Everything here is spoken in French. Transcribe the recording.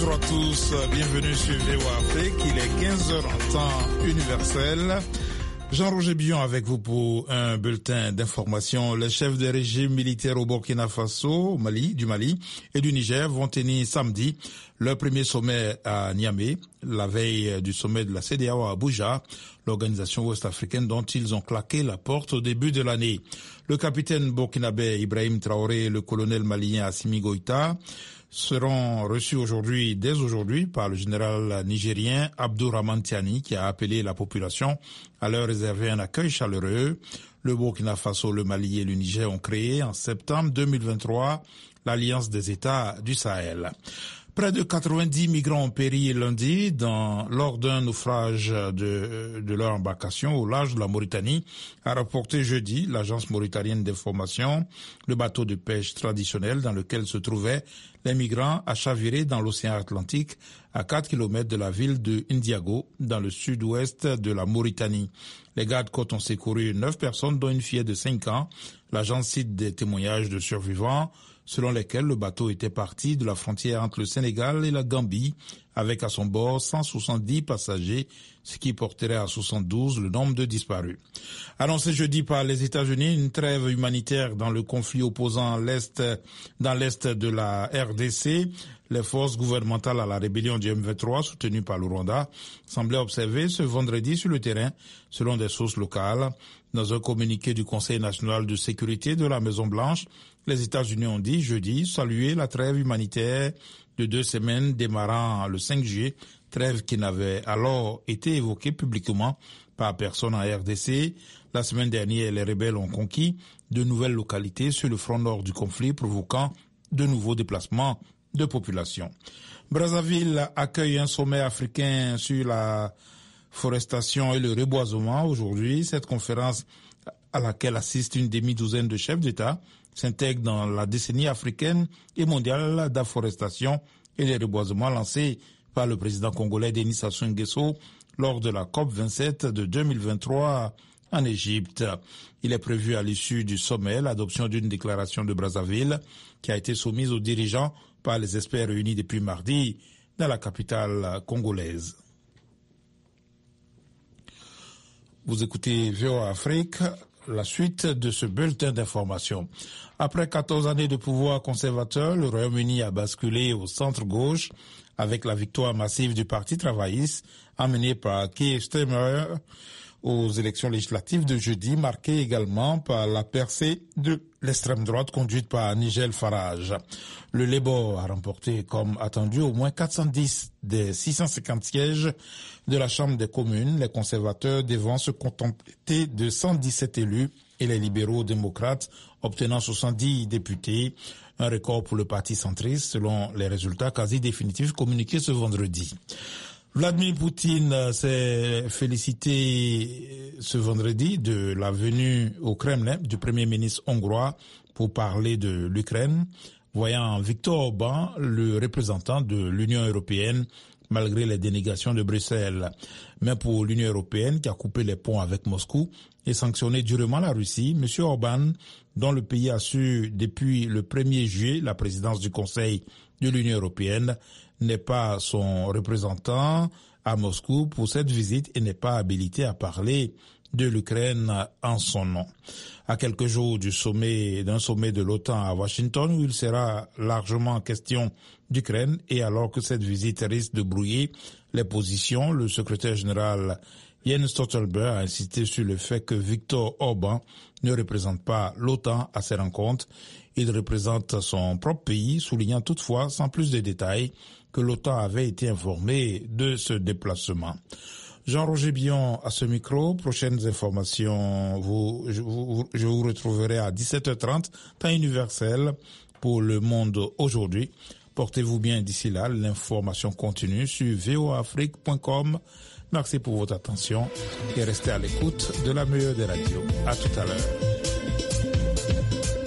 Bonjour à tous, bienvenue sur VOA Afrique. Il est 15h en temps universel. Jean-Roger Billon avec vous pour un bulletin d'information. Les chefs des régimes militaires au Burkina Faso, du Mali et du Niger vont tenir samedi leur premier sommet à Niamey, la veille du sommet de la CEDEAO à Abuja, l'organisation ouest-africaine dont ils ont claqué la porte au début de l'année. Le capitaine burkinabé Ibrahim Traoré et le colonel malien Assimi Goïta seront reçus dès aujourd'hui par le général nigérien Abdourahmane Tiani qui a appelé la population à leur réserver un accueil chaleureux. Le Burkina Faso, le Mali et le Niger ont créé en septembre 2023 l'Alliance des États du Sahel. Près de 90 migrants ont péri lundi lors d'un naufrage de leur embarcation au large de la Mauritanie, a rapporté jeudi l'agence mauritanienne d'information. Le bateau de pêche traditionnel dans lequel se trouvaient les migrants a chaviré dans l'océan Atlantique à 4 km de la ville de Ndiago, dans le sud-ouest de la Mauritanie. Les gardes-côtes ont secouru 9 personnes, dont une fillette de 5 ans. L'agence cite des témoignages de survivants selon lesquels le bateau était parti de la frontière entre le Sénégal et la Gambie, avec à son bord 170 passagers, ce qui porterait à 72 le nombre de disparus. Annoncé jeudi par les États-Unis, une trêve humanitaire dans le conflit opposant dans l'est de la RDC, les forces gouvernementales à la rébellion du M23, soutenues par le Rwanda, semblaient observer ce vendredi sur le terrain, selon des sources locales. Dans un communiqué du Conseil national de sécurité de la Maison-Blanche, les États-Unis ont dit jeudi saluer la trêve humanitaire de 2 semaines démarrant le 5 juillet, trêve qui n'avait alors été évoquée publiquement par personne en RDC. La semaine dernière, les rebelles ont conquis de nouvelles localités sur le front nord du conflit, provoquant de nouveaux déplacements de population. Brazzaville accueille un sommet africain sur la forestation et le reboisement aujourd'hui. Cette conférence à laquelle assiste une demi-douzaine de chefs d'État s'intègre dans la décennie africaine et mondiale d'afforestation et de reboisement lancée par le président congolais Denis Sassou Nguesso lors de la COP27 de 2023 en Égypte. Il est prévu à l'issue du sommet l'adoption d'une déclaration de Brazzaville qui a été soumise aux dirigeants par les experts réunis depuis mardi dans la capitale congolaise. Vous écoutez VOA Afrique, la suite de ce bulletin d'information. Après 14 années de pouvoir conservateur, le Royaume-Uni a basculé au centre-gauche avec la victoire massive du Parti travailliste amené par Keir Starmer aux élections législatives de jeudi, marquée également par la percée de l'extrême droite conduite par Nigel Farage. Le Labour a remporté, comme attendu, au moins 410 des 650 sièges de la Chambre des communes. Les conservateurs devant se contenter de 117 élus et les libéraux démocrates obtenant 70 députés. Un record pour le parti centriste selon les résultats quasi définitifs communiqués ce vendredi. Vladimir Poutine s'est félicité ce vendredi de la venue au Kremlin du Premier ministre hongrois pour parler de l'Ukraine, voyant Viktor Orban le représentant de l'Union européenne malgré les dénégations de Bruxelles. Mais pour l'Union européenne qui a coupé les ponts avec Moscou et sanctionné durement la Russie, M. Orban, dont le pays a su depuis le 1er juillet la présidence du Conseil de l'Union européenne, n'est pas son représentant à Moscou pour cette visite et n'est pas habilité à parler de l'Ukraine en son nom. À quelques jours d'un sommet de l'OTAN à Washington où il sera largement question d'Ukraine et alors que cette visite risque de brouiller les positions, le secrétaire général Jens Stoltenberg a insisté sur le fait que Viktor Orban ne représente pas l'OTAN à ces rencontres. Il représente son propre pays, soulignant toutefois, sans plus de détails, que l'OTAN avait été informé de ce déplacement. Jean-Roger Billon à ce micro. Prochaines informations, je vous retrouverai à 17h30, temps universel pour Le Monde aujourd'hui. Portez-vous bien d'ici là. L'information continue sur voaafrique.com. Merci pour votre attention et restez à l'écoute de la meilleure des radios. À tout à l'heure.